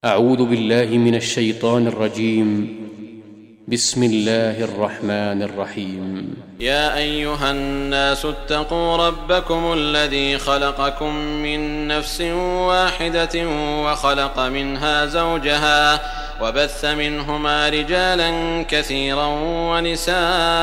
أعوذ بالله من الشيطان الرجيم. بسم الله الرحمن الرحيم. يا أيها الناس اتقوا ربكم الذي خلقكم من نفس واحدة وخلق منها زوجها وبث منهما رجالا كثيرا ونساء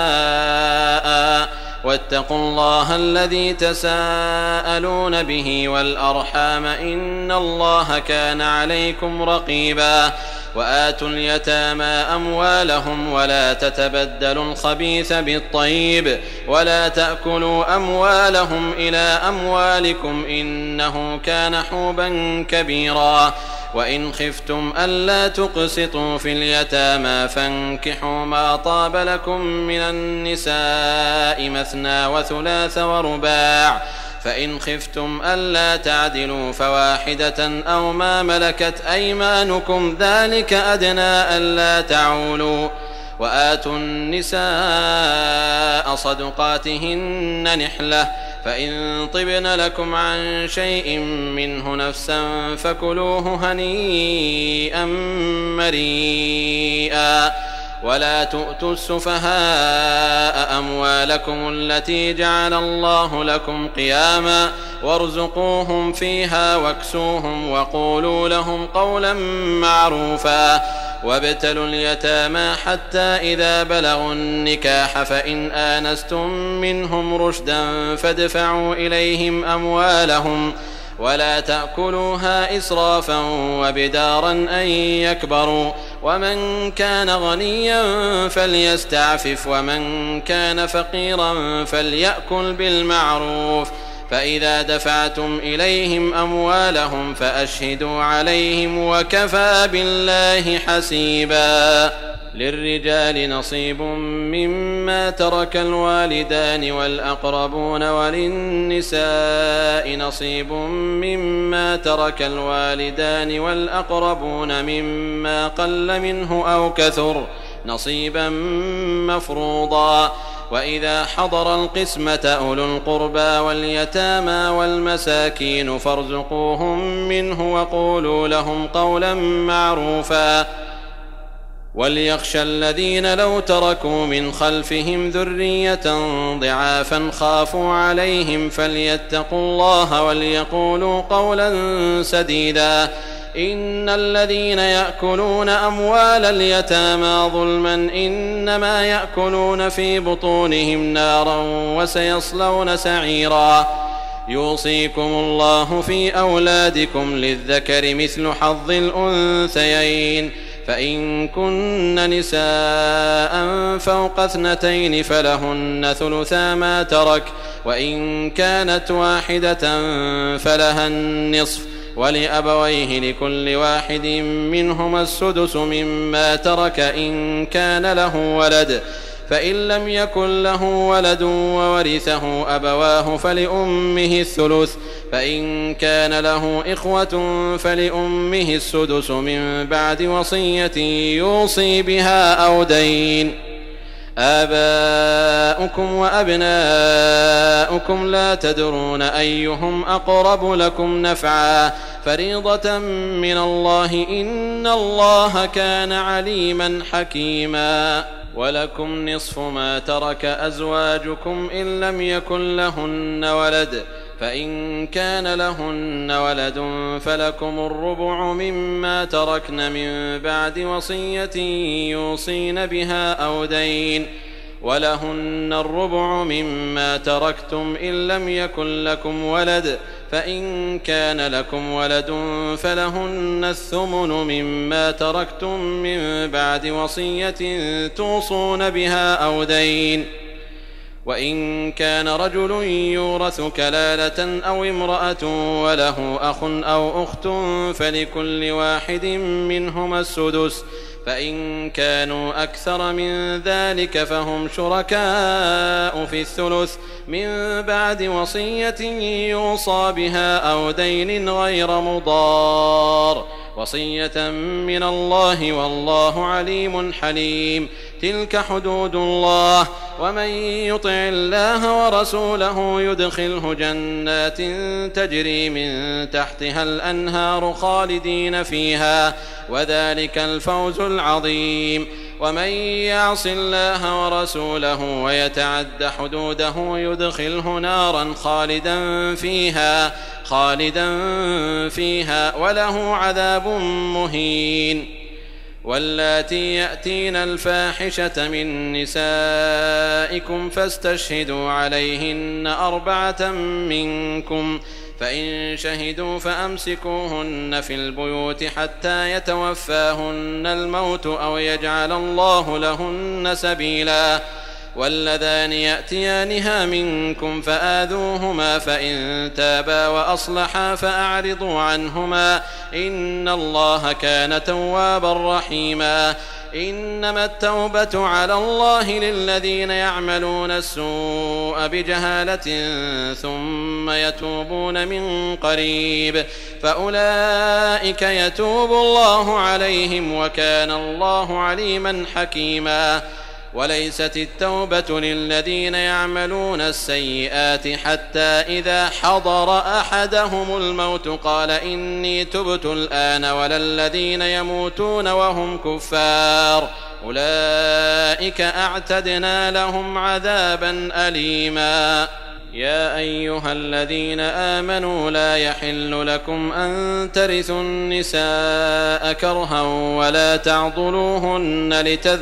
واتقوا الله الذي تساءلون به والأرحام إن الله كان عليكم رقيبا وآتوا اليتامى أموالهم ولا تتبدلوا الخبيث بالطيب ولا تأكلوا أموالهم إلى أموالكم إنه كان حوبا كبيرا وإن خفتم ألا تقسطوا في اليتامى فانكحوا ما طاب لكم من النساء مثنى وثلاث ورباع فإن خفتم ألا تعدلوا فواحدة أو ما ملكت أيمانكم ذلك أدنى ألا تعولوا وآتوا النساء صدقاتهن نحلة فإن طبن لكم عن شيء منه نفسا فكلوه هنيئا مريئا ولا تؤتوا السفهاء أموالكم التي جعل الله لكم قياما وارزقوهم فيها واكسوهم وقولوا لهم قولا معروفا وابتلوا اليتامى حتى إذا بلغوا النكاح فإن آنستم منهم رشدا فادفعوا إليهم أموالهم ولا تأكلوها إسرافا وبدارا أن يكبروا ومن كان غنيا فليستعفف ومن كان فقيرا فليأكل بالمعروف فإذا دفعتم إليهم أموالهم فأشهدوا عليهم وكفى بالله حسيبا للرجال نصيب مما ترك الوالدان والأقربون وللنساء نصيب مما ترك الوالدان والأقربون مما قل منه أو كثر نصيبا مفروضا وإذا حضر القسمة أولو القربى واليتامى والمساكين فارزقوهم منه وقولوا لهم قولا معروفا وليخشى الذين لو تركوا من خلفهم ذرية ضعافا خافوا عليهم فليتقوا الله وليقولوا قولا سديدا إن الذين يأكلون أموال اليتامى ظلما إنما يأكلون في بطونهم نارا وسيصلون سعيرا يوصيكم الله في أولادكم للذكر مثل حظ الأنثيين فإن كن نساء فوق 2 فلهن ثلثا ما ترك وإن كانت واحدة فلها النصف ولأبويه لكل واحد منهما السدس مما ترك إن كان له ولد فإن لم يكن له ولد وورثه أبواه فلأمه الثلث فإن كان له إخوة فلأمه السدس من بعد وصية يوصي بها أو دين آباؤكم وأبناؤكم لا تدرون أيهم أقرب لكم نفعا فريضة من الله إن الله كان عليما حكيما ولكم نصف ما ترك أزواجكم إن لم يكن لهن ولد فإن كان لهن ولد فلكم الربع مما تركن من بعد وصية يوصين بها أو دين ولهن الربع مما تركتم إن لم يكن لكم ولد فإن كان لكم ولد فلهن الثمن مما تركتم من بعد وصية توصون بها أو دين وإن كان رجل يورث كلالة أو امرأة وله أخ أو أخت فلكل واحد منهما السدس فإن كانوا أكثر من ذلك فهم شركاء في الثلث من بعد وصية يوصى بها أو دين غير مضار وصية من الله والله عليم حليم تلك حدود الله ومن يطع الله ورسوله يدخله جنات تجري من تحتها الأنهار خالدين فيها وذلك الفوز العظيم ومن يعص الله ورسوله ويتعد حدوده يدخله نارا خالدا فيها وله عذاب مهين واللاتي يأتين الفاحشة من نسائكم فاستشهدوا عليهن 4 منكم فإن شهدوا فأمسكوهن في البيوت حتى يتوفاهن الموت أو يجعل الله لهن سبيلا واللذان يأتيانها منكم فآذوهما فإن تابا وأصلحا فأعرضوا عنهما إن الله كان توابا رحيما إنما التوبة على الله للذين يعملون السوء بجهالة ثم يتوبون من قريب فأولئك يتوب الله عليهم وكان الله عليما حكيما وليست التوبة للذين يعملون السيئات حتى إذا حضر أحدهم الموت قال إني تبت الآن ولا الذين يموتون وهم كفار أولئك أعتدنا لهم عذابا أليما يا أيها الذين آمنوا لا يحل لكم أن ترثوا النساء كرها ولا تعضلوهن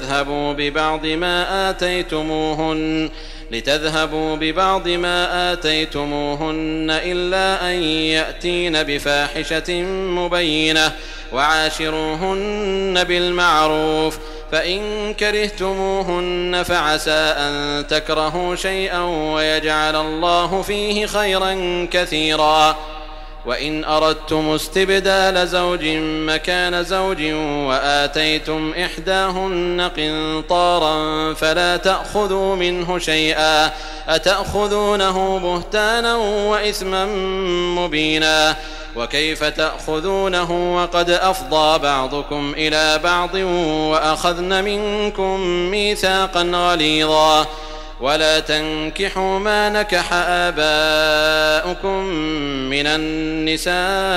لتذهبوا ببعض ما آتيتموهن إلا أن يأتين بفاحشة مبينة وعاشروهن بالمعروف فإن كرهتموهن فعسى أن تكرهوا شيئا ويجعل الله فيه خيرا كثيرا وإن أردتم استبدال زوج مكان زوج وآتيتم إحداهن قنطارا فلا تأخذوا منه شيئا أتأخذونه بهتانا وإثما مبينا وكيف تأخذونه وقد أفضى بعضكم إلى بعض وأخذن منكم ميثاقا غليظا ولا تنكحوا ما نكح آباؤكم من النساء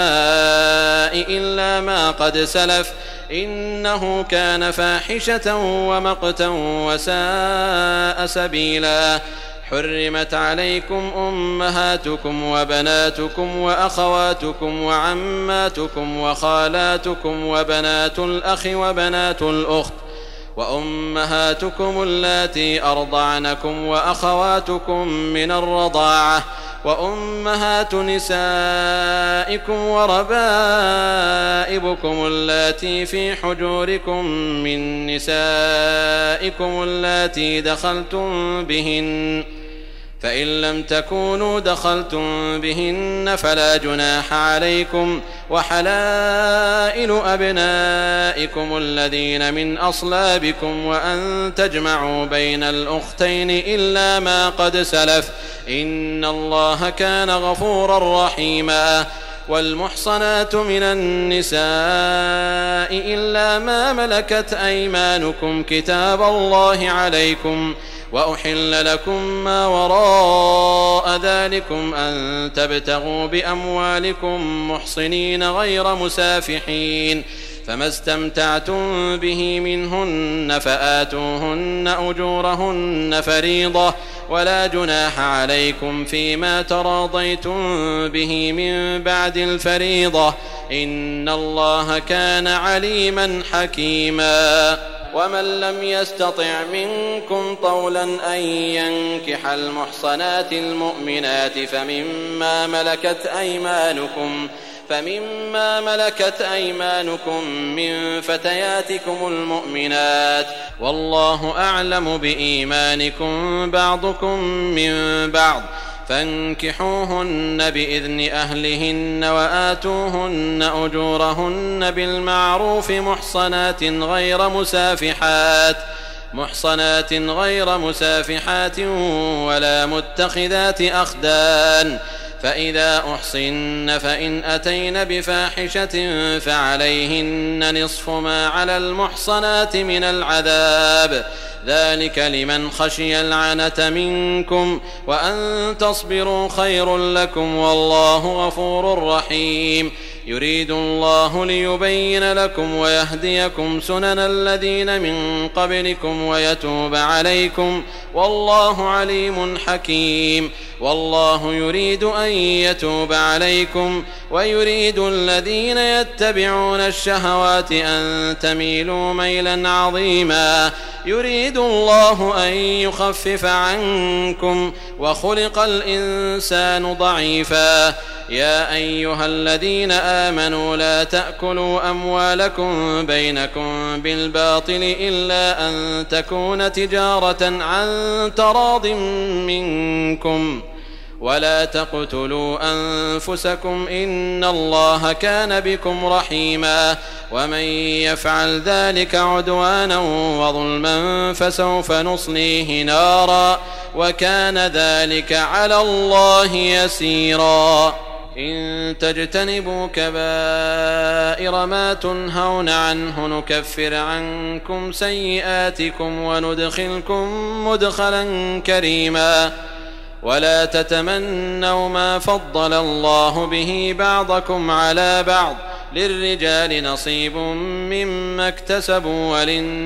إلا ما قد سلف إنه كان فاحشة ومقتا وساء سبيلا حرمت عليكم أمهاتكم وبناتكم وأخواتكم وعماتكم وخالاتكم وبنات الأخ وبنات الأخت وأمهاتكم اللاتي أرضعنكم وأخواتكم من الرضاعة وأمهات نسائكم وربائبكم اللاتي في حجوركم من نسائكم اللاتي دخلتم بهن فإن لم تكونوا دخلتم بهن فلا جناح عليكم وحلائل أبنائكم الذين من أصلابكم وأن تجمعوا بين الأختين إلا ما قد سلف إن الله كان غفورا رحيما والمحصنات من النساء إلا ما ملكت أيمانكم كتاب الله عليكم وأحل لكم ما وراء ذلكم أن تبتغوا بأموالكم محصنين غير مسافحين فما استمتعتم به منهن فآتوهن أجورهن فريضة ولا جناح عليكم فيما تراضيتم به من بعد الفريضة إن الله كان عليما حكيما ومن لم يستطع منكم طولا أن ينكح المحصنات المؤمنات فمما ملكت أيمانكم من فتياتكم المؤمنات والله أعلم بإيمانكم بعضكم من بعض فانكحوهن بإذن أهلهن وآتوهن أجورهن بالمعروف محصنات غير مسافحات ولا متخذات أخدان فإذا أحصن فإن أتين بفاحشة فعليهن نصف ما على المحصنات من العذاب، ذلك لمن خشي العنة منكم، وأن تصبروا خير لكم، والله غفور رحيم. يريد الله ليبين لكم ويهديكم سنن الذين من قبلكم ويتوب عليكم، والله عليم حكيم. والله يريد أن يتوب عليكم ويريد الذين يتبعون الشهوات أن تميلوا ميلا عظيما. يريد الله أن يخفف عنكم، وخلق الإنسان ضعيفا. يا أيها الذين آمنوا لا تأكلوا أموالكم بينكم بالباطل إلا أن تكون تجارة عن تراض منكم، ولا تقتلوا أنفسكم إن الله كان بكم رحيما. ومن يفعل ذلك عدوانا وظلما فسوف نصليه نارا، وكان ذلك على الله يسيرا. إن تجتنبوا كبائر ما تنهون عنه نكفر عنكم سيئاتكم وندخلكم مدخلا كريما. ولا تتمنوا ما فضل الله به بعضكم على بعض، للرجال نصيب مما اكتسبوا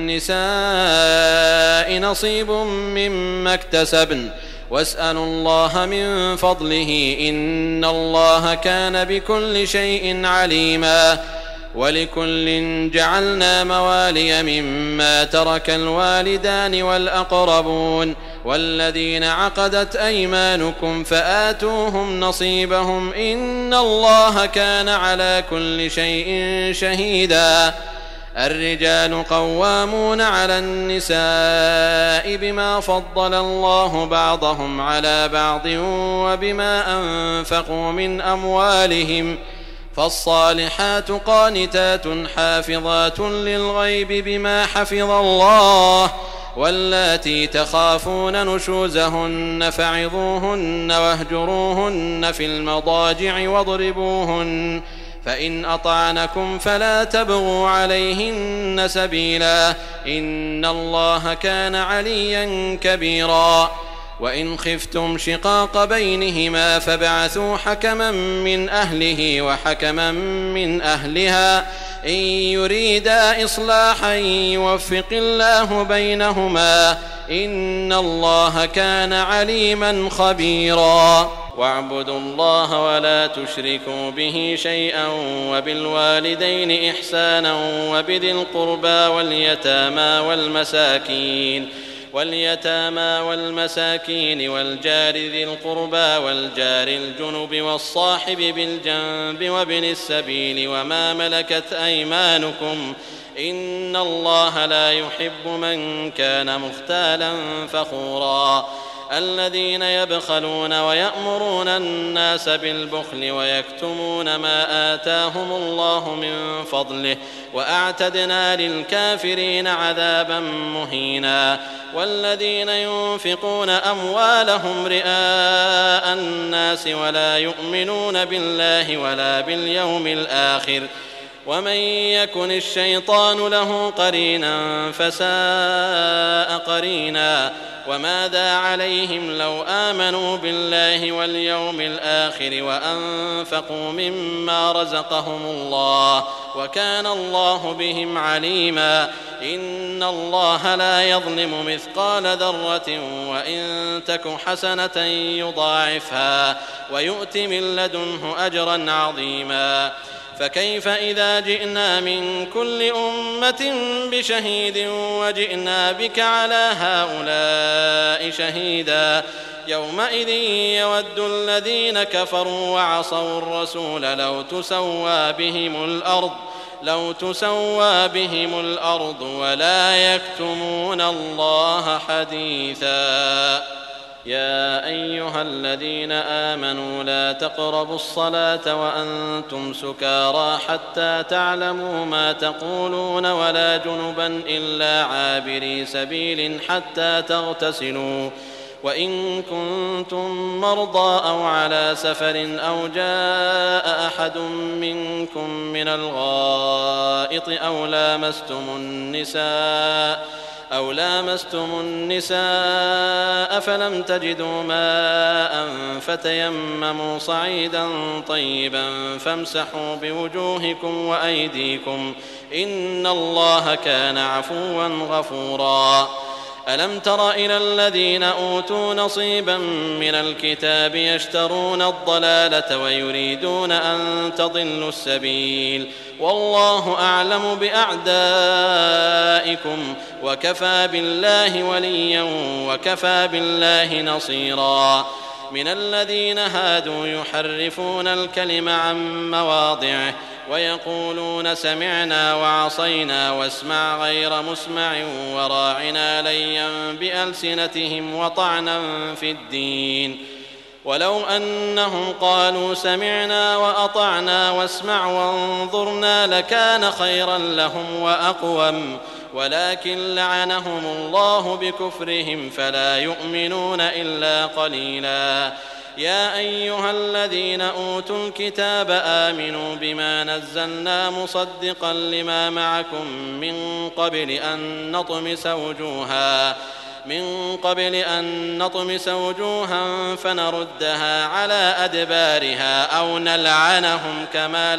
وللنساء نصيب مما اكتسبن، واسألوا الله من فضله إن الله كان بكل شيء عليما. ولكل جعلنا موالي مما ترك الوالدان والأقربون والذين عقدت أيمانكم فآتوهم نصيبهم إن الله كان على كل شيء شهيدا. الرجال قوامون على النساء بما فضل الله بعضهم على بعض وبما أنفقوا من أموالهم، فالصالحات قانتات حافظات للغيب بما حفظ الله. واللاتي تخافون نشوزهن فعظوهن واهجروهن في المضاجع واضربوهن، فإن أطعنكم فلا تبغوا عليهن سبيلا إن الله كان عليا كبيرا. وإن خفتم شقاق بينهما فابعثوا حكما من أهله وحكما من أهلها إن يريدا إصلاحا يوفق الله بينهما إن الله كان عليما خبيرا. واعبدوا الله ولا تشركوا به شيئا وبالوالدين إحسانا وبذي القربى واليتامى والمساكين والجار ذي القربى والجار الجنب والصاحب بالجنب وابن السبيل وما ملكت أيمانكم إن الله لا يحب من كان مختالا فخورا. الذين يبخلون ويأمرون الناس بالبخل ويكتمون ما آتاهم الله من فضله وأعتدنا للكافرين عذابا مهينا. والذين ينفقون أموالهم رئاء الناس ولا يؤمنون بالله ولا باليوم الآخر ومن يكن الشيطان له قرينا فساء قرينا. وماذا عليهم لو آمنوا بالله واليوم الآخر وأنفقوا مما رزقهم الله وكان الله بهم عليما. إن الله لا يظلم مثقال ذرة وإن تك حسنة يضاعفها ويؤت من لدنه أجرا عظيما. فكيف إذا جئنا من كل أمة بشهيد وجئنا بك على هؤلاء شهيدا يومئذ يود الذين كفروا وعصوا الرسول لو تسوى بهم الأرض ولا يكتمون الله حديثا. يا أيها الذين آمنوا لا تقربوا الصلاة وأنتم سكارى حتى تعلموا ما تقولون ولا جنبا إلا عابري سبيل حتى تغتسلوا وإن كنتم مرضى أو على سفر أو جاء أحد منكم من الغائط أو لامستم النساء فلم تجدوا ماء فتيمموا صعيدا طيبا فامسحوا بوجوهكم وأيديكم إن الله كان عفوا غفورا. ألم تر إلى الذين أوتوا نصيبا من الكتاب يشترون الضلالة ويريدون أن تضلوا السبيل والله أعلم بأعدائكم وكفى بالله وليا وكفى بالله نصيرا. من الذين هادوا يحرفون الكلم عن مواضعه ويقولون سمعنا وعصينا واسمع غير مسمع وراعنا ليا بألسنتهم وطعنا في الدين ولو أنهم قالوا سمعنا وأطعنا واسمع وانظرنا لكان خيرا لهم وأقوم ولكن لعنهم الله بكفرهم فلا يؤمنون إلا قليلا. يا أيها الذين أوتوا الكتاب آمنوا بما نزلنا مصدقا لما معكم من قبل أن نطمس وجوها فنردها على أدبارها أو نلعنهم كما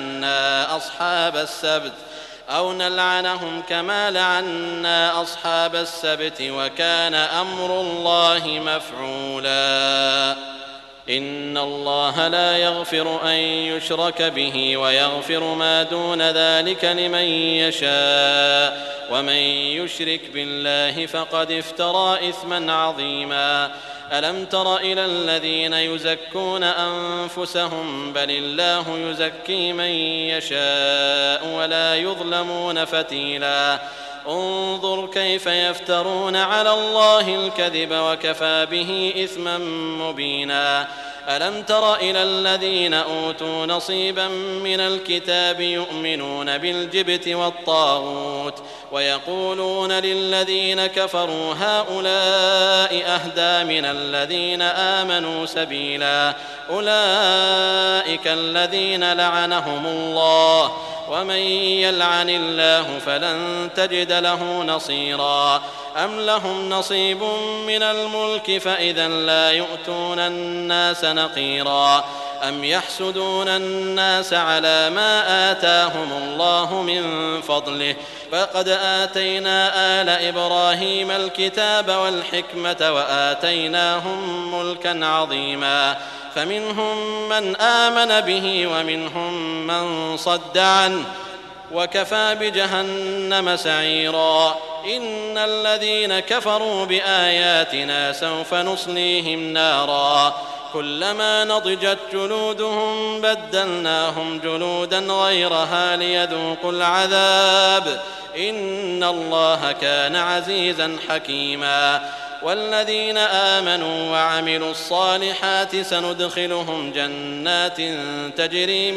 لعنا أصحاب السبت وكان أمر الله مفعولا. إن الله لا يغفر أن يشرك به ويغفر ما دون ذلك لمن يشاء ومن يشرك بالله فقد افترى إثما عظيما. ألم تر إلى الذين يزكون أنفسهم بل الله يزكي من يشاء ولا يظلمون فتيلا. انظر كيف يفترون على الله الكذب وكفى به إثما مبينا. ألم تر إلى الذين أوتوا نصيبا من الكتاب يؤمنون بالجبت والطاغوت ويقولون للذين كفروا هؤلاء أهدى من الذين آمنوا سبيلا. أولئك الذين لعنهم الله ومن يلعن الله فلن تجد له نصيرا. أم لهم نصيب من الملك فإذا لا يؤتون الناس نقيرا. أم يحسدون الناس على ما آتاهم الله من فضله فقد آتينا آل إبراهيم الكتاب والحكمة وآتيناهم ملكا عظيما. فمنهم من آمن به ومنهم من صد عنه وكفى بجهنم سعيرا. إن الذين كفروا بآياتنا سوف نصليهم نارا كلما نضجت جلودهم بدلناهم جلودا غيرها ليذوقوا العذاب إن الله كان عزيزا حكيما. والذين آمنوا وعملوا الصالحات سندخلهم جنات تجري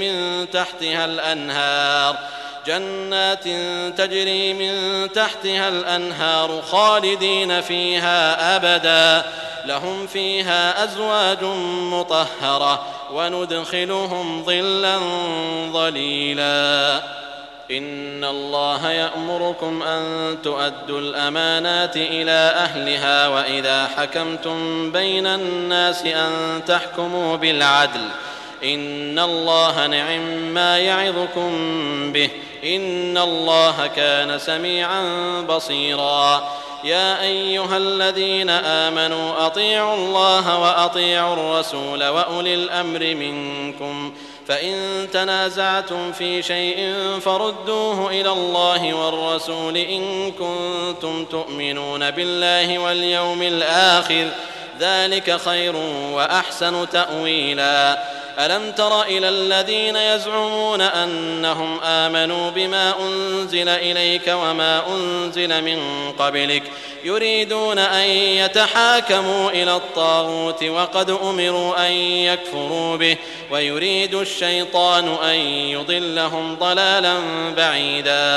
من تحتها الأنهار خالدين فيها أبدا لهم فيها أزواج مطهرة وندخلهم ظلا ظليلا. إن الله يأمركم أن تؤدوا الأمانات إلى أهلها وإذا حكمتم بين الناس أن تحكموا بالعدل إن الله نعم ما يعظكم به إن الله كان سميعا بصيرا. يا أيها الذين آمنوا أطيعوا الله وأطيعوا الرسول وأولي الأمر منكم فإن تنازعتم في شيء فردوه إلى الله والرسول إن كنتم تؤمنون بالله واليوم الآخر ذلك خير وأحسن تأويلا. ألم تر إلى الذين يزعمون أنهم آمنوا بما أنزل إليك وما أنزل من قبلك يريدون أن يتحاكموا إلى الطاغوت وقد أمروا أن يكفروا به ويريد الشيطان أن يضلهم ضلالا بعيدا.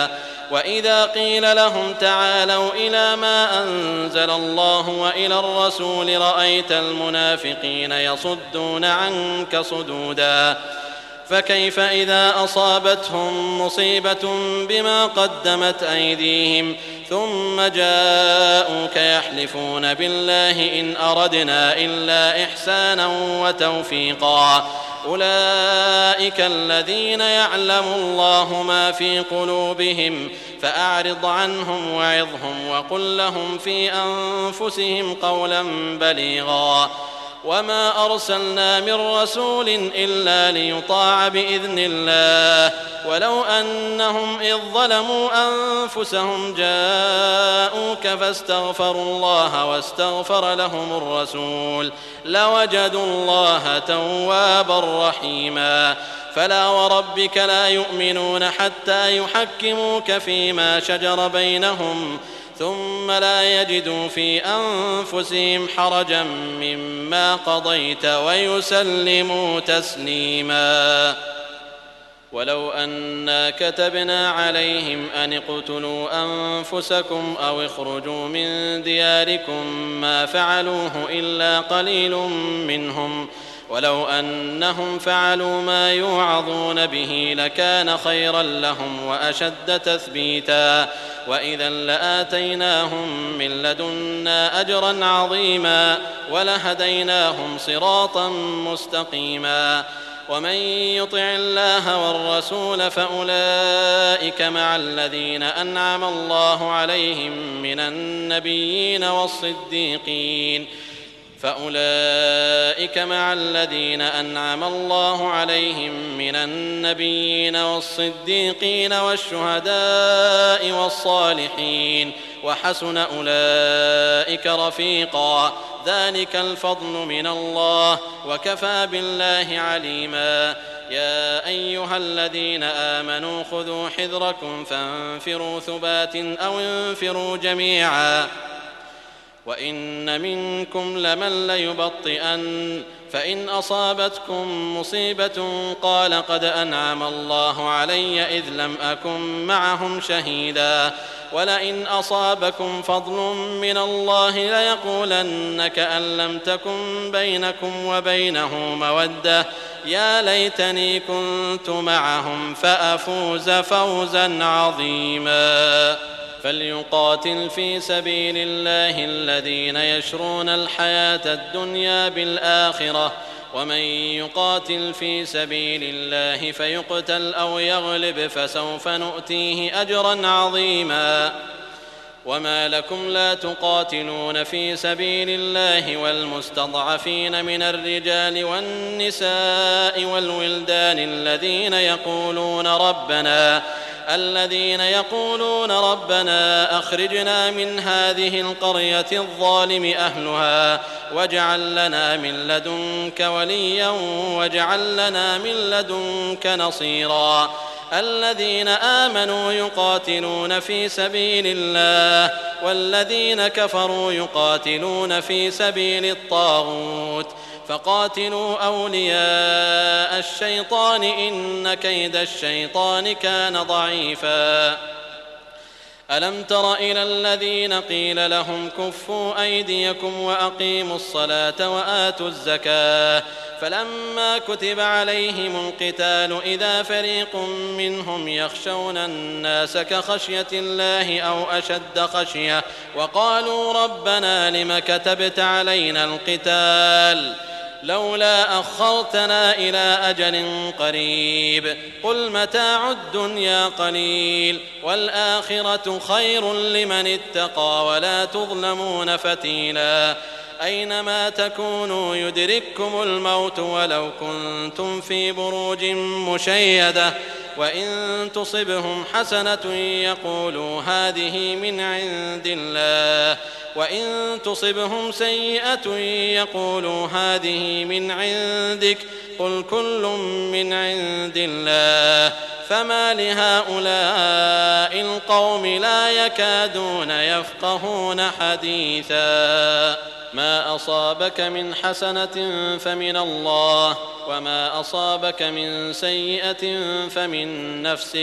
وإذا قيل لهم تعالوا إلى ما أنزل الله وإلى الرسول رأيت المنافقين يصدون عنك صدودا فكيف إذا أصابتهم مصيبة بما قدمت أيديهم ثم جاءوك يحلفون بالله إن أردنا إلا إحسانا وتوفيقا أولئك الذين يعلم الله ما في قلوبهم فأعرض عنهم وعظهم وقل لهم في أنفسهم قولا بليغا وما أرسلنا من رسول إلا ليطاع بإذن الله ولو أنهم إذ ظلموا أنفسهم جاءوك فاستغفروا الله واستغفر لهم الرسول لوجدوا الله توابا رحيما فلا وربك لا يؤمنون حتى يحكموك فيما شجر بينهم ثم لا يجدوا في أنفسهم حرجا مما قضيت ويسلموا تسليما ولو أنا كتبنا عليهم أن اقتلوا أنفسكم أو اخرجوا من دياركم ما فعلوه إلا قليل منهم ولو أنهم فعلوا ما يوعظون به لكان خيرا لهم وأشد تثبيتا وإذا لآتيناهم من لدنا أجرا عظيما ولهديناهم صراطا مستقيما ومن يطع الله والرسول فأولئك مع الذين أنعم الله عليهم من النبيين والصديقين والشهداء والصالحين وحسن أولئك رفيقا ذلك الفضل من الله وكفى بالله عليما يا أيها الذين آمنوا خذوا حذركم فانفروا ثبات أو انفروا جميعا وإن منكم لمن ليبطئن فإن أصابتكم مصيبة قال قد أنعم الله علي إذ لم أكن معهم شهيدا ولئن أصابكم فضل من الله ليقولن كأن لم تكن بينكم وبينه مودة يا ليتني كنت معهم فأفوز فوزا عظيما فليقاتل في سبيل الله الذين يشرون الحياة الدنيا بالآخرة ومن يقاتل في سبيل الله فيقتل أو يغلب فسوف نؤتيه أجرا عظيما وما لكم لا تقاتلون في سبيل الله والمستضعفين من الرجال والنساء والولدان الذين يقولون ربنا أخرجنا من هذه القرية الظالم أهلها واجعل لنا من لدنك وليا واجعل لنا من لدنك نصيرا الذين آمنوا يقاتلون في سبيل الله والذين كفروا يقاتلون في سبيل الطاغوت فقاتلوا أولياء الشيطان إن كيد الشيطان كان ضعيفا ألم تر إلى الذين قيل لهم كفوا أيديكم وأقيموا الصلاة وآتوا الزكاة فلما كتب عليهم القتال إذا فريق منهم يخشون الناس كخشية الله أو أشد خشية وقالوا ربنا لم كتبت علينا القتال لولا أخرتنا إلى أجل قريب قل متاع الدنيا قليل والآخرة خير لمن اتقى ولا تظلمون فتيلا أينما تكونوا يدرككم الموت ولو كنتم في بروج مشيدة وإن تصبهم حسنة يقولوا هذه من عند الله وإن تصبهم سيئة يقولوا هذه من عندك قل كل من عند الله فما لهؤلاء القوم لا يكادون يفقهون حديثا ما أصابك من حسنة فمن الله وما أصابك من سيئة فمن نفسك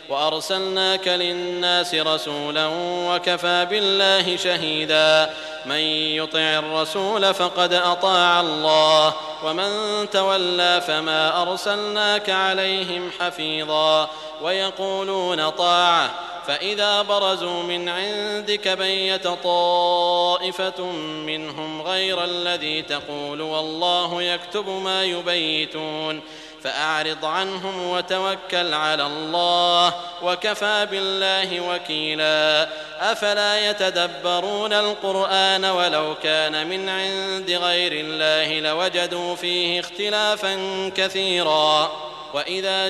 وأرسلناك للناس رسولا وكفى بالله شهيدا من يطع الرسول فقد أطاع الله ومن تولى فما أرسلناك عليهم حفيظا ويقولون طاعة فإذا برزوا من عندك بيت طائفة منهم غير الذي تقول والله يكتب ما يبيتون فأعرض عنهم وتوكل على الله وكفى بالله وكيلا أفلا يتدبرون القرآن ولو كان من عند غير الله لوجدوا فيه اختلافا كثيرا وإذا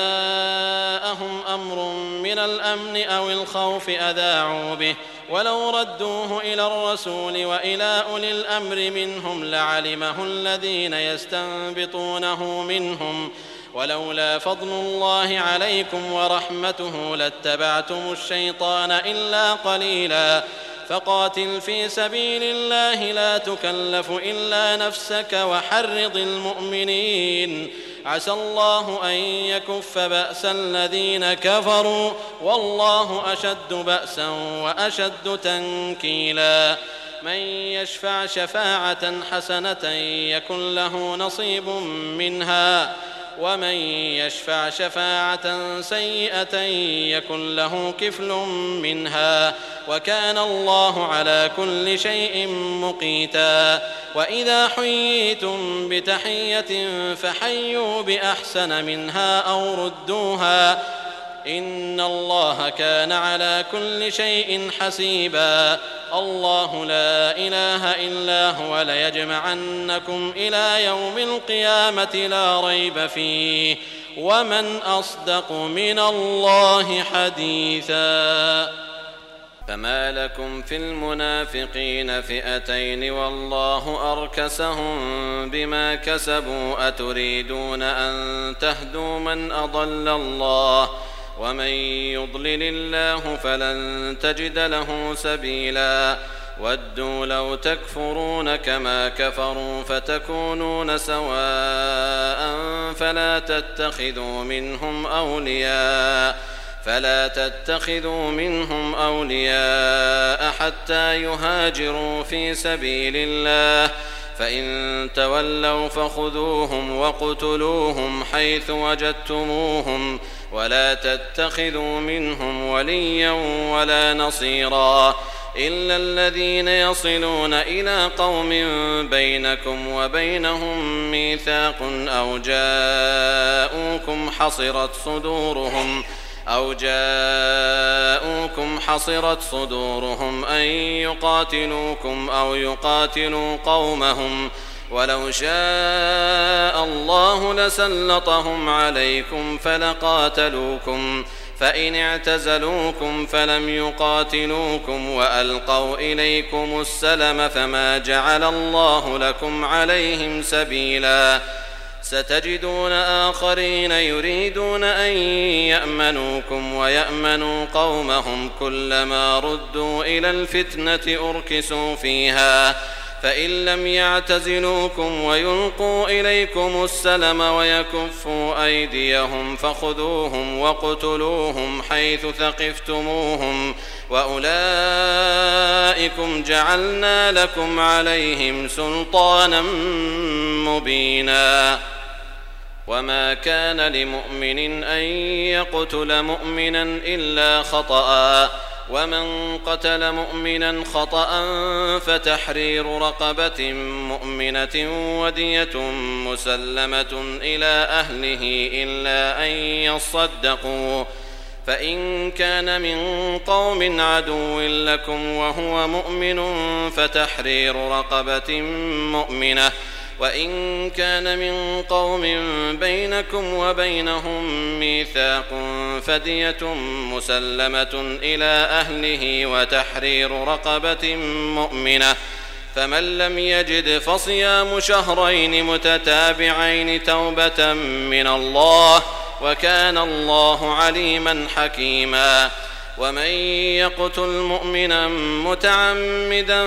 جاءهم أمر من الأمن أو الخوف أذاعوا به ولو ردوه إلى الرسول وإلى أولي الأمر منهم لعلمه الذين يستنبطونه منهم ولولا فضل الله عليكم ورحمته لاتبعتم الشيطان إلا قليلا فقاتل في سبيل الله لا تكلف إلا نفسك وحرض المؤمنين عسى الله أن يكف بأس الذين كفروا والله أشد بأسا وأشد تنكيلا من يشفع شفاعة حسنة يكن له نصيب منها ومن يشفع شفاعة سيئة يكن له كفل منها وكان الله على كل شيء مقيتا وإذا حييتم بتحية فحيوا بأحسن منها أو ردوها إن الله كان على كل شيء حسيبا الله لا إله إلا هو ليجمعنكم إلى يوم القيامة لا ريب فيه ومن أصدق من الله حديثا فما لكم في المنافقين فئتين والله أركسهم بما كسبوا أتريدون أن تهدوا من أضل الله ومن يضلل الله فلن تجد له سبيلا ودوا لو تكفرون كما كفروا فتكونون سواء فلا تتخذوا منهم أولياء حتى يهاجروا في سبيل الله فإن تولوا فخذوهم وقتلوهم حيث وجدتموهم ولا تتخذوا منهم وليا ولا نصيرا إلا الذين يصلون إلى قوم بينكم وبينهم ميثاق أو جاءوكم حصرت صدورهم أن يقاتلوكم أو يقاتلوا قومهم ولو شاء الله لسلطهم عليكم فلقاتلوكم فإن اعتزلوكم فلم يقاتلوكم وألقوا إليكم السلم فما جعل الله لكم عليهم سبيلا ستجدون آخرين يريدون أن يأمنوكم ويأمنوا قومهم كلما ردوا إلى الفتنة أركسوا فيها فإن لم يعتزلوكم ويلقوا إليكم السلم ويكفوا أيديهم فخذوهم وقتلوهم حيث ثقفتموهم وأولئكم جعلنا لكم عليهم سلطانا مبينا وما كان لمؤمن أن يقتل مؤمنا إلا خطأ ومن قتل مؤمنا خطأ فتحرير رقبة مؤمنة ودية مسلمة إلى أهله إلا أن يصدقوا فإن كان من قوم عدو لكم وهو مؤمن فتحرير رقبة مؤمنة وإن كان من قوم بينكم وبينهم ميثاق فدية مسلمة إلى أهله وتحرير رقبة مؤمنة فمن لم يجد فصيام شهرين متتابعين توبة من الله وكان الله عليما حكيما ومن يقتل مؤمنا متعمدا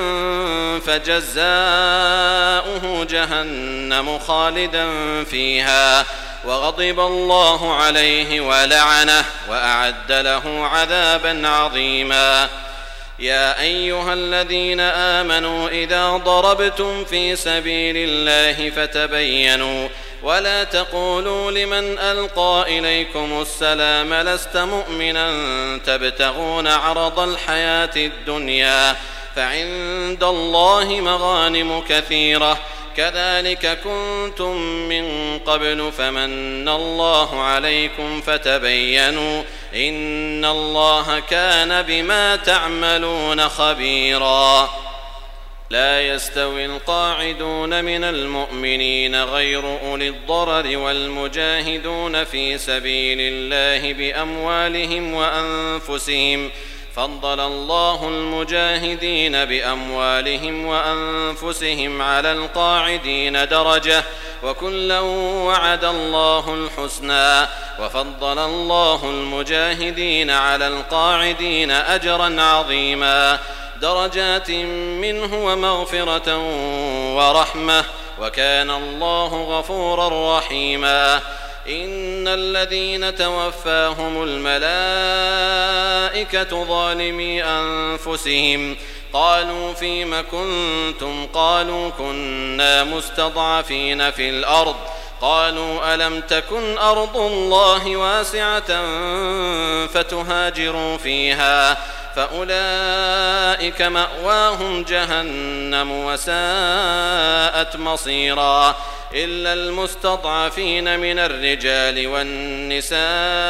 فجزاؤه جهنم خالدا فيها وغضب الله عليه ولعنه وأعد له عذابا عظيما. يا أيها الذين آمنوا إذا ضربتم في سبيل الله فتبينوا ولا تقولوا لمن ألقى إليكم السلام لست مؤمنا تبتغون عرض الحياة الدنيا فعند الله مغانم كثيرة كذلك كنتم من قبل فمن الله عليكم فتبينوا إن الله كان بما تعملون خبيرا. لا يستوي القاعدون من المؤمنين غير أولي الضرر والمجاهدون في سبيل الله بأموالهم وأنفسهم فضل الله المجاهدين بأموالهم وأنفسهم على القاعدين درجة وكلا وعد الله الحسنى وفضل الله المجاهدين على القاعدين أجرا عظيما درجات منه ومغفرة ورحمة وكان الله غفورا رحيما. إن الذين توفاهم الملائكة ظالمي أنفسهم قالوا فيم كنتم قالوا كنا مستضعفين في الأرض قالوا ألم تكن أرض الله واسعة فتهاجروا فيها فأولئك مأواهم جهنم وساءت مصيرا إلا المستضعفين من الرجال والنساء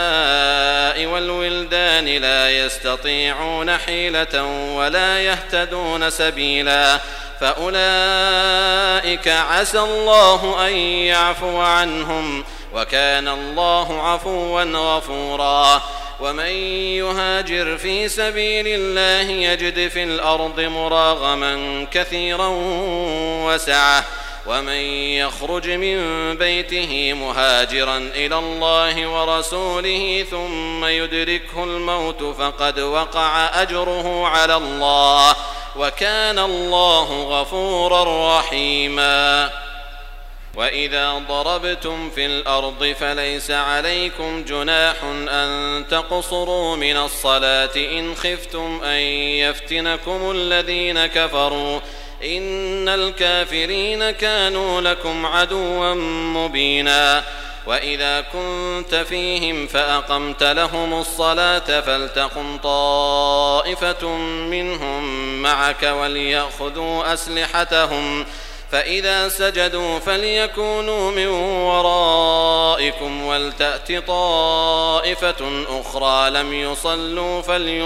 والولدان لا يستطيعون حيلة ولا يهتدون سبيلا فأولئك عسى الله أن يعفو عنهم وكان الله عفوا غفورا. ومن يهاجر في سبيل الله يجد في الأرض مراغما كثيرا وسعة ومن يخرج من بيته مهاجرا إلى الله ورسوله ثم يدركه الموت فقد وقع أجره على الله وكان الله غفورا رحيما. وإذا ضربتم في الأرض فليس عليكم جناح أن تقصروا من الصلاة إن خفتم أن يفتنكم الذين كفروا إن الكافرين كانوا لكم عدوا مبينا. وإذا كنت فيهم فأقمت لهم الصلاة فلتقم طائفة منهم معك وليأخذوا أسلحتهم فإذا سجدوا فليكونوا من ورائكم ولتأت طائفة أخرى لم يصلوا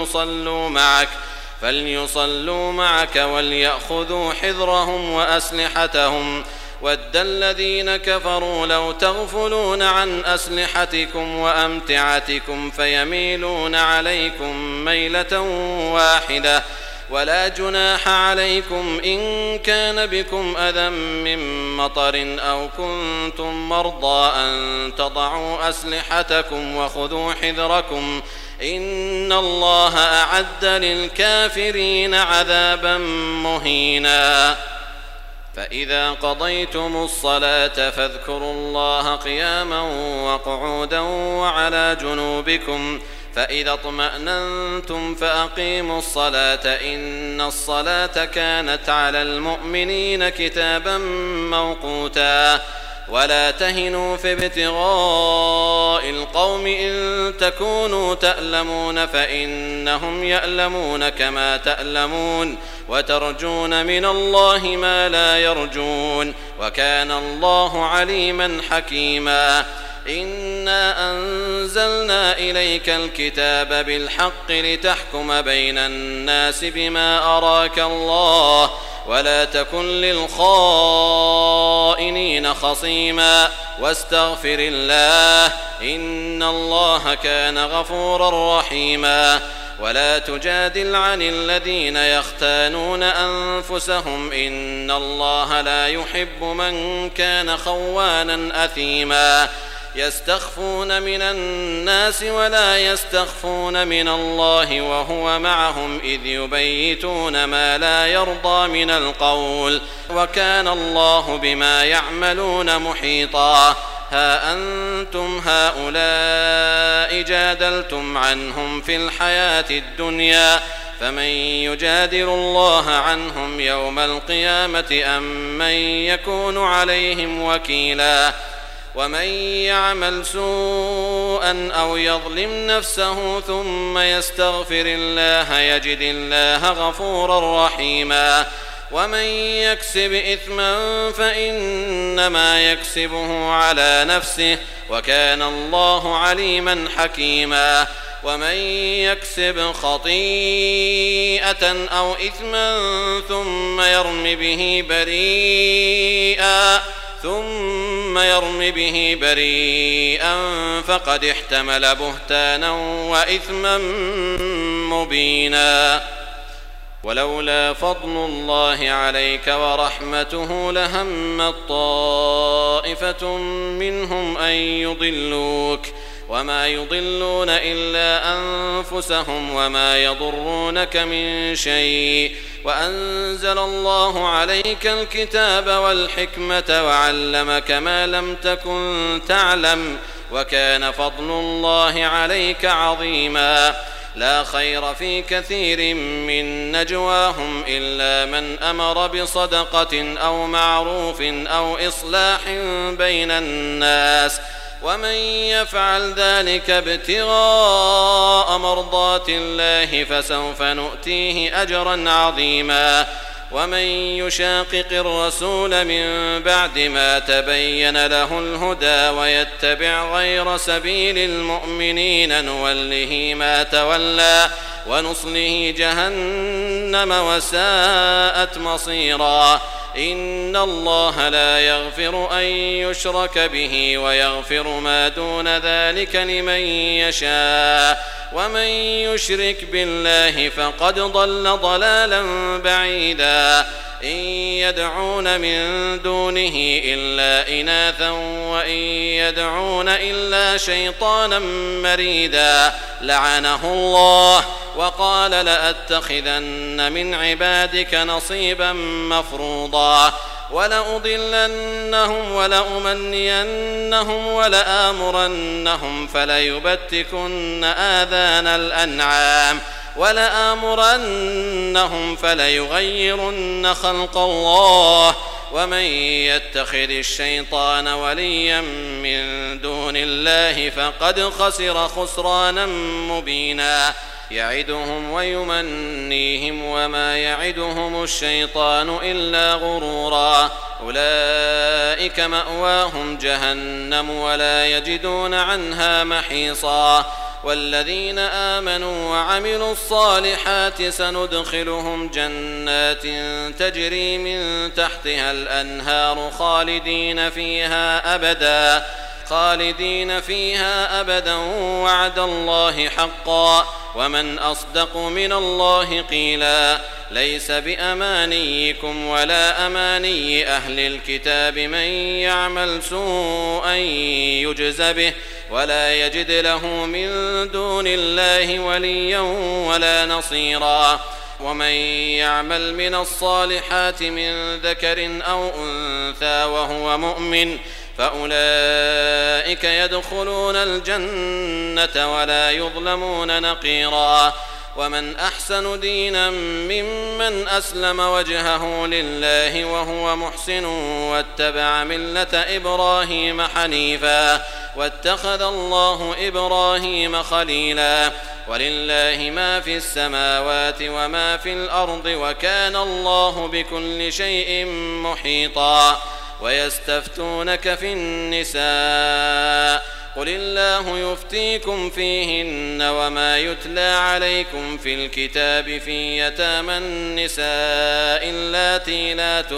فليصلوا معك وليأخذوا حذرهم وأسلحتهم ود الذين كفروا لو تغفلون عن أسلحتكم وأمتعتكم فيميلون عليكم ميلة واحدة ولا جناح عليكم إن كان بكم أذى من مطر أو كنتم مرضى أن تضعوا أسلحتكم وخذوا حذركم إن الله أعد للكافرين عذابا مهينا. فإذا قضيتم الصلاة فاذكروا الله قياما وقعودا وعلى جنوبكم فإذا اطمأننتم فأقيموا الصلاة إن الصلاة كانت على المؤمنين كتابا موقوتا. ولا تهنوا في ابتغاء القوم إن تكونوا تألمون فإنهم يألمون كما تألمون وترجون من الله ما لا يرجون وكان الله عليما حكيما. إنا أنزلنا إليك الكتاب بالحق لتحكم بين الناس بما أراك الله ولا تكن للخائنين خصيما واستغفر الله إن الله كان غفورا رحيما. ولا تجادل عن الذين يختانون أنفسهم إن الله لا يحب من كان خوانا أثيما. يستخفون من الناس ولا يستخفون من الله وهو معهم إذ يبيتون ما لا يرضى من القول وكان الله بما يعملون محيطا. ها أنتم هؤلاء جادلتم عنهم في الحياة الدنيا فمن يجادل الله عنهم يوم القيامة أم من يكون عليهم وكيلا ومن يعمل سوءا أو يظلم نفسه ثم يستغفر الله يجد الله غفورا رحيما ومن يكسب إثما فإنما يكسبه على نفسه وكان الله عليما حكيما ومن يكسب خطيئة أو إثما ثم يرم به بريئا فقد احتمل بهتانا وإثما مبينا ولولا فضل الله عليك ورحمته لهمت طائفة منهم أن يضلوك وما يضلون إلا أنفسهم وما يضرونك من شيء وأنزل الله عليك الكتاب والحكمة وعلمك ما لم تكن تعلم وكان فضل الله عليك عظيما لا خير في كثير من نجواهم إلا من أمر بصدقة أو معروف أو إصلاح بين الناس ومن يفعل ذلك ابتغاء مرضات الله فسوف نؤتيه أجرا عظيما ومن يشاقق الرسول من بعد ما تبين له الهدى ويتبع غير سبيل المؤمنين نوله ما تولى ونصله جهنم وساءت مصيرا إن الله لا يغفر أن يشرك به ويغفر ما دون ذلك لمن يشاء ومن يشرك بالله فقد ضل ضلالا بعيدا إن يدعون من دونه إلا إناثا وإن يدعون إلا شيطانا مريدا لعنه الله وقال لأتخذن من عبادك نصيبا مفروضا ولأضلنهم ولأمنينهم ولآمرنهم فليبتكن آذان الأنعام ولآمرنهم فليغيرن خلق الله ومن يتخذ الشيطان وليا من دون الله فقد خسر خسرانا مبينا يعدهم ويمنيهم وما يعدهم الشيطان إلا غرورا أولئك مأواهم جهنم ولا يجدون عنها محيصا والذين آمنوا وعملوا الصالحات سندخلهم جنات تجري من تحتها الأنهار خالدين فيها أبدا وعد الله حقا ومن أصدق من الله قيلا ليس بأمانيكم ولا أماني أهل الكتاب من يعمل سوءا يجز به ولا يجد له من دون الله وليا ولا نصيرا ومن يعمل من الصالحات من ذكر أو أنثى وهو مؤمن فأولئك يدخلون الجنة ولا يظلمون نقيرا ومن أحسن دينا ممن أسلم وجهه لله وهو محسن واتبع ملة إبراهيم حنيفا واتخذ الله إبراهيم خليلا ولله ما في السماوات وما في الأرض وكان الله بكل شيء محيطا ويستفتونك في النساء قل الله يفتيكم فيهن وما يتلى عليكم في الكتاب في يتامى النساء اللاتي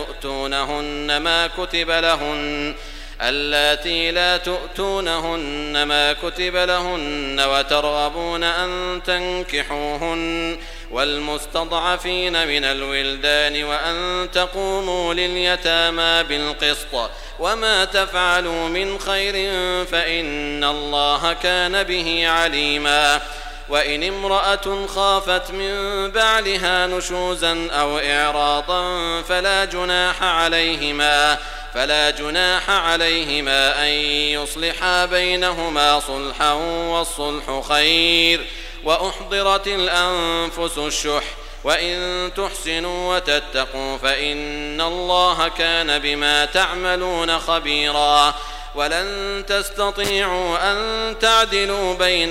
لا تؤتونهن ما كتب لهن وترغبون أن تنكحوهن والمستضعفين من الولدان وأن تقوموا لليتامى بالقسط وما تفعلوا من خير فإن الله كان به عليما وإن امرأة خافت من بعلها نشوزا أو إعراضا فلا جناح عليهما فلا جناح عليهما أن يصلحا بينهما صلحا والصلح خير وأحضرت الأنفس الشح وإن تحسنوا وتتقوا فإن الله كان بما تعملون خبيرا ولن تستطيعوا أن تعدلوا بين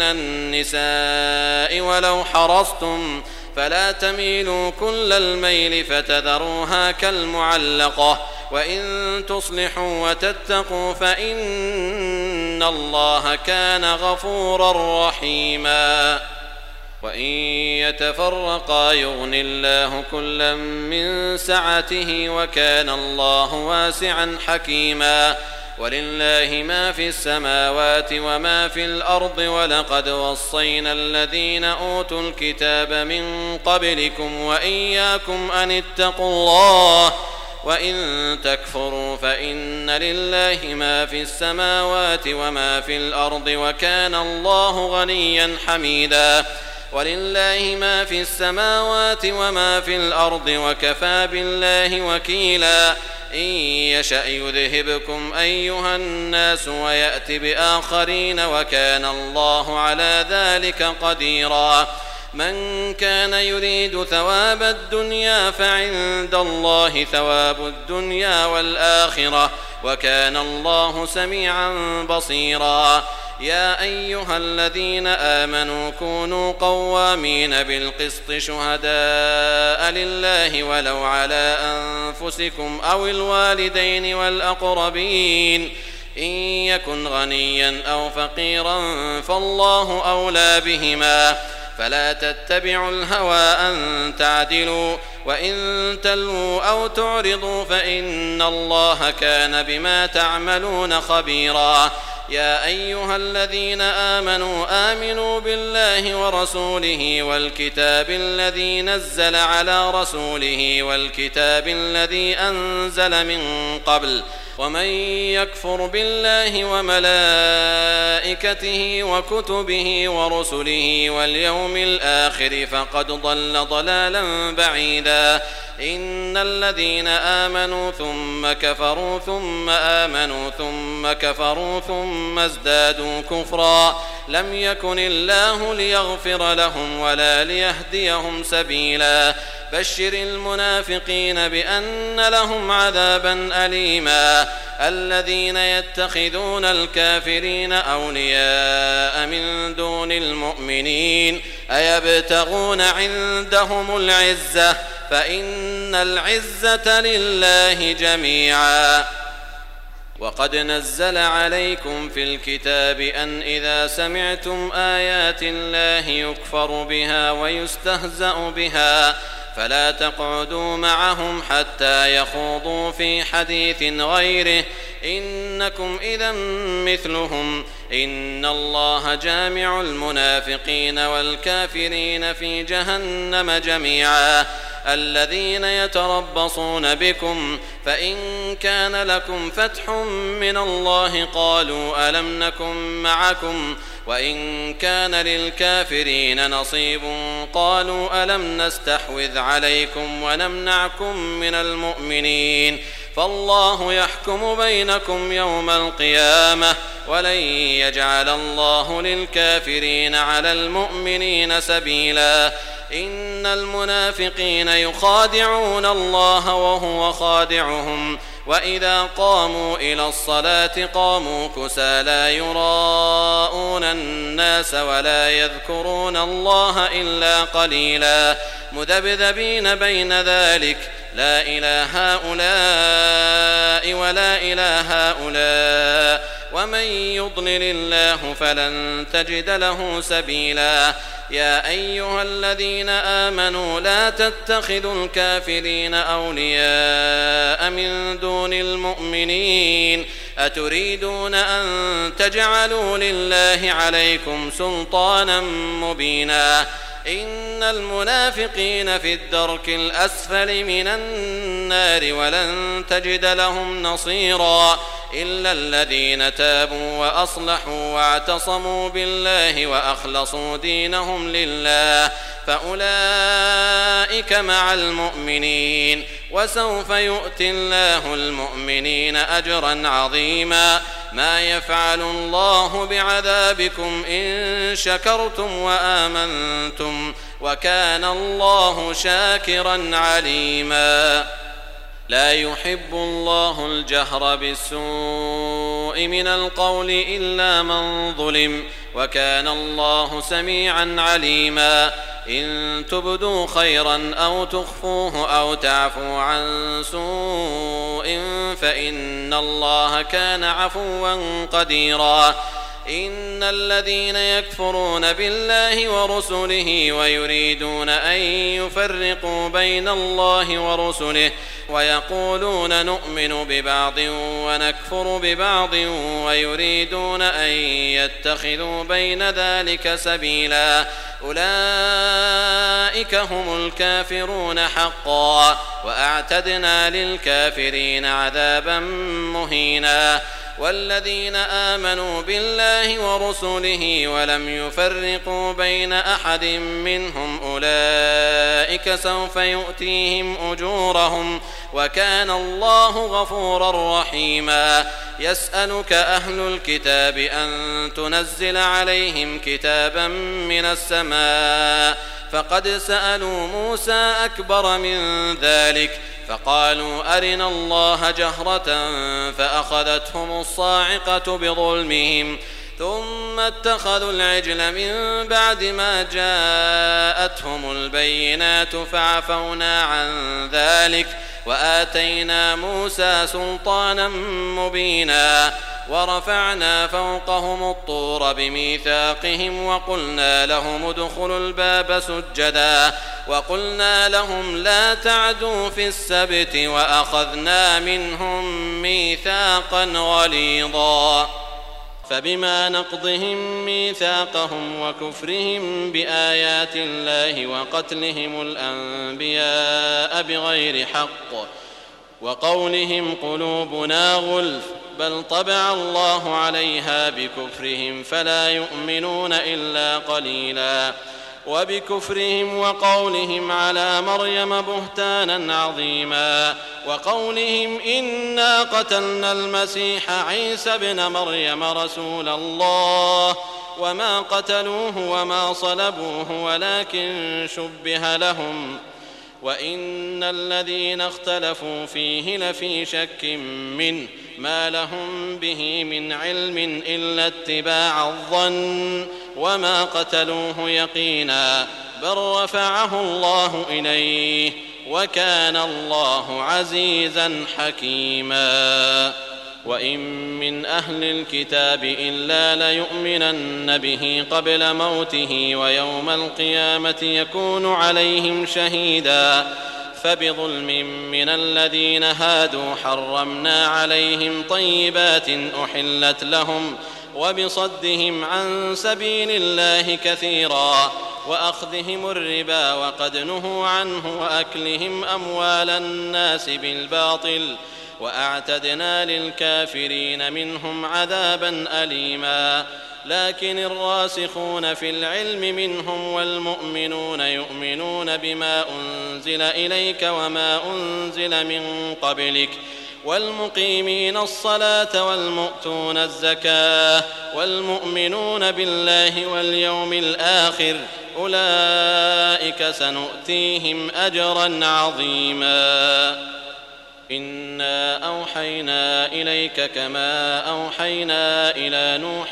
النساء ولو حرصتم فلا تميلوا كل الميل فتذروها كالمعلقة وإن تصلحوا وتتقوا فإن الله كان غفورا رحيما وإن يتفرقا يغن الله كلا من سعته وكان الله واسعا حكيما ولله ما في السماوات وما في الأرض ولقد وصينا الذين أوتوا الكتاب من قبلكم وإياكم أن اتقوا الله وإن تكفروا فإن لله ما في السماوات وما في الأرض وكان الله غنيا حميدا ولله ما في السماوات وما في الأرض وكفى بالله وكيلا إن يشأ يذهبكم أيها الناس ويأت بآخرين وكان الله على ذلك قديرا من كان يريد ثواب الدنيا فعند الله ثواب الدنيا والآخرة وكان الله سميعا بصيرا يا أيها الذين آمنوا كونوا قوامين بالقسط شهداء لله ولو على أنفسكم أو الوالدين والأقربين إن يكن غنيا أو فقيرا فالله أولى بهما فلا تتبعوا الهوى أن تعدلوا وإن تلووا أو تعرضوا فإن الله كان بما تعملون خبيرا يا أيها الذين آمنوا بالله ورسوله والكتاب الذي نزل على رسوله والكتاب الذي أنزل من قبل ومن يكفر بالله وملائكته وكتبه ورسله واليوم الآخر فقد ضل ضلالا بعيدا إن الذين آمنوا ثم كفروا ثم آمنوا ثم كفروا ثم ازدادوا كفرا لم يكن الله ليغفر لهم ولا ليهديهم سبيلا بشر المنافقين بأن لهم عذابا أليما الذين يتخذون الكافرين أولياء من دون المؤمنين أيبتغون عندهم العزة فإن العزة لله جميعا وقد نزل عليكم في الكتاب أن إذا سمعتم آيات الله يكفر بها ويستهزأ بها فلا تقعدوا معهم حتى يخوضوا في حديث غيره إنكم إذا مثلهم إن الله جامع المنافقين والكافرين في جهنم جميعا الذين يتربصون بكم فإن كان لكم فتح من الله قالوا ألم نكن معكم وإن كان للكافرين نصيب قالوا ألم نستحوذ عليكم ونمنعكم من المؤمنين فالله يحكم بينكم يوم القيامة ولن يجعل الله للكافرين على المؤمنين سبيلا إن المنافقين يخادعون الله وهو خادعهم وإذا قاموا إلى الصلاة قاموا كسى لا يراءون الناس ولا يذكرون الله إلا قليلا مذبذبين بين ذلك لا إله هؤلاء ولا إله هؤلاء ومن يضلل الله فلن تجد له سبيلا يا أيها الذين آمنوا لا تتخذوا الكافرين أولياء من دون المؤمنين أتريدون أن تجعلوا لله عليكم سلطانا مبينا إن المنافقين في الدرك الأسفل من النار ولن تجد لهم نصيرا إلا الذين تابوا وأصلحوا واعتصموا بالله وأخلصوا دينهم لله فأولئك مع المؤمنين وسوف يؤتي الله المؤمنين أجرا عظيما ما يفعل الله بعذابكم إن شكرتم وآمنتم وكان الله شاكرا عليما لا يحب الله الجهر بالسوء من القول إلا من ظلم وكان الله سميعا عليما إن تبدوا خيرا أو تخفوه أو تعفوا عن سوء فإن الله كان عفوا قديرا إن الذين يكفرون بالله ورسله ويريدون أن يفرقوا بين الله ورسله ويقولون نؤمن ببعض ونكفر ببعض ويريدون أن يتخذوا بين ذلك سبيلا أولئك هم الكافرون حقا وأعتدنا للكافرين عذابا مهينا والذين آمنوا بالله ورسله ولم يفرقوا بين أحد منهم أولئك سوف يؤتيهم أجورهم وكان الله غفورا رحيما يسألك أهل الكتاب أن تنزل عليهم كتابا من السماء فقد سألوا موسى أكبر من ذلك فقالوا أرنا الله جهرة فأخذتهم الصاعقة بظلمهم ثم اتخذوا العجل من بعد ما جاءتهم البينات فعفونا عن ذلك وآتينا موسى سلطانا مبينا ورفعنا فوقهم الطور بميثاقهم وقلنا لهم ادخلوا الباب سجدا وقلنا لهم لا تعدوا في السبت وأخذنا منهم ميثاقا غليظا فبما نقضهم ميثاقهم وكفرهم بآيات الله وقتلهم الأنبياء بغير حق وقولهم قلوبنا غلف بل طبع الله عليها بكفرهم فلا يؤمنون إلا قليلا وبكفرهم وقولهم على مريم بهتانا عظيما وقولهم إنا قتلنا المسيح عيسى ابن مريم رسول الله وما قتلوه وما صلبوه ولكن شبه لهم وإن الذين اختلفوا فيه لفي شك منه ما لهم به من علم إلا اتباع الظن وما قتلوه يقينا بل رفعه الله إليه وكان الله عزيزا حكيما وإن من أهل الكتاب إلا ليؤمنن به قبل موته ويوم القيامة يكون عليهم شهيدا فبظلم من الذين هادوا حرمنا عليهم طيبات أحلت لهم وبصدهم عن سبيل الله كثيرا وأخذهم الربا وقد نهوا عنه وأكلهم أموال الناس بالباطل وأعتدنا للكافرين منهم عذابا أليما لكن الراسخون في العلم منهم والمؤمنون يؤمنون بما أنزل إليك وما أنزل من قبلك والمقيمين الصلاة والمؤتون الزكاة والمؤمنون بالله واليوم الآخر أولئك سنؤتيهم أجرا عظيما إنا أوحينا إليك كما أوحينا إلى نوح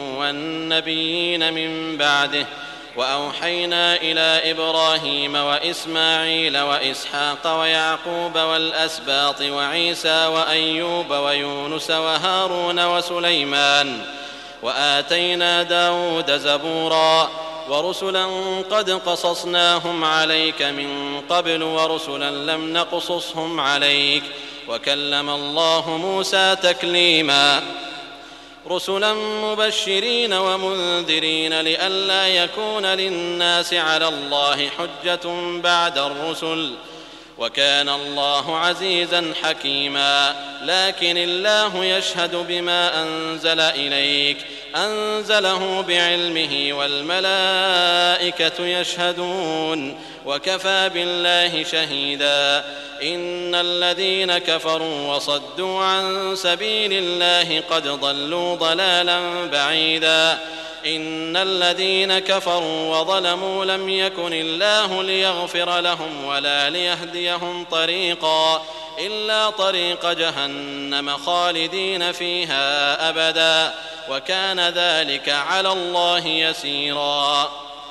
والنبيين من بعده وأوحينا إلى إبراهيم وإسماعيل وإسحاق ويعقوب والأسباط وعيسى وأيوب ويونس وهارون وسليمان وآتينا داود زبورا ورسلا قد قصصناهم عليك من قبل ورسلا لم نقصصهم عليك وكلم الله موسى تكليما رسلا مبشرين ومنذرين لئلا يكون للناس على الله حجة بعد الرسل وكان الله عزيزا حكيما لكن الله يشهد بما أنزل إليك أنزله بعلمه والملائكة يشهدون وكفى بالله شهيدا. إن الذين كفروا وصدوا عن سبيل الله قد ضلوا ضلالا بعيدا. إن الذين كفروا وظلموا لم يكن الله ليغفر لهم ولا ليهديهم طريقا إلا طريق جهنم خالدين فيها أبدا وكان ذلك على الله يسيرا.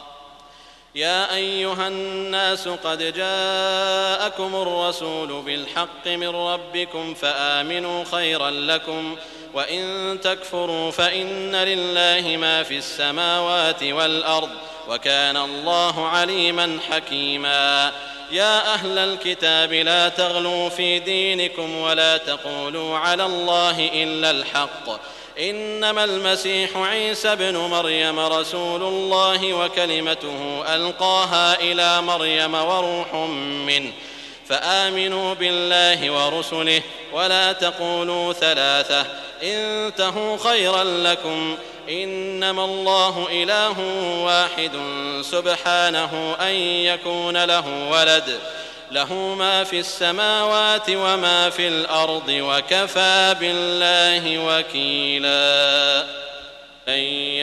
يا أيها الناس قد جاءكم الرسول بالحق من ربكم فآمنوا خيرا لكم وإن تكفروا فإن لله ما في السماوات والأرض وكان الله عليما حكيما. يا أهل الكتاب لا تغلوا في دينكم ولا تقولوا على الله إلا الحق إنما المسيح عيسى ابن مريم رسول الله وكلمته ألقاها إلى مريم وروح منه فآمنوا بالله ورسله ولا تقولوا ثلاثة انتهوا خيرا لكم إنما الله إله واحد سبحانه أن يكون له ولد له ما في السماوات وما في الأرض وكفى بالله وكيلا. أن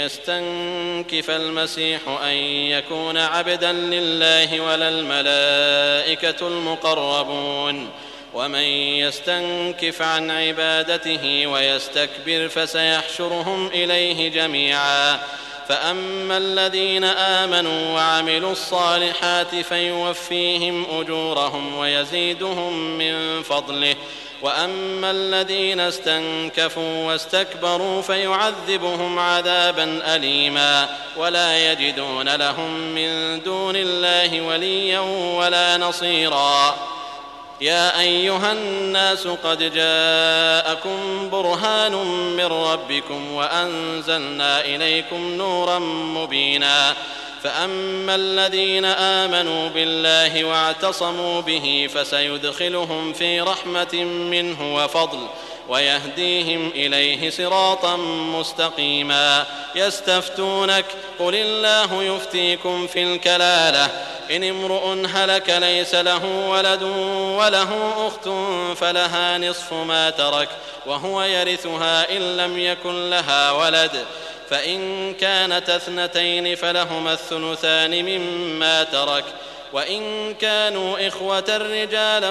يستنكف المسيح أن يكون عبدا لله ولا الملائكة المقربون ومن يستنكف عن عبادته ويستكبر فسيحشرهم إليه جميعا. فأما الذين آمنوا وعملوا الصالحات فيوفيهم أجورهم ويزيدهم من فضله وأما الذين استنكفوا واستكبروا فيعذبهم عذابا أليما ولا يجدون لهم من دون الله وليا ولا نصيرا. يا أيها الناس قد جاءكم برهان من ربكم وأنزلنا إليكم نورا مبينا. فأما الذين آمنوا بالله واعتصموا به فسيدخلهم في رحمة منه وفضل ويهديهم إليه صراطا مستقيما. يستفتونك قل الله يفتيكم في الكلالة إن امرؤ هلك ليس له ولد وله أخت فلها نصف ما ترك وهو يرثها إن لم يكن لها ولد فإن كانت اثنتين فلهما الثلثان مما ترك وإن كانوا إخوة رجالا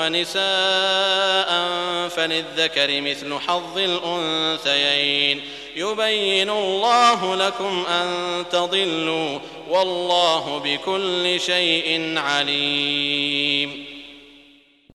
ونساء فللذكر مثل حظ الأنثيين يبين الله لكم أن تضلوا والله بكل شيء عليم.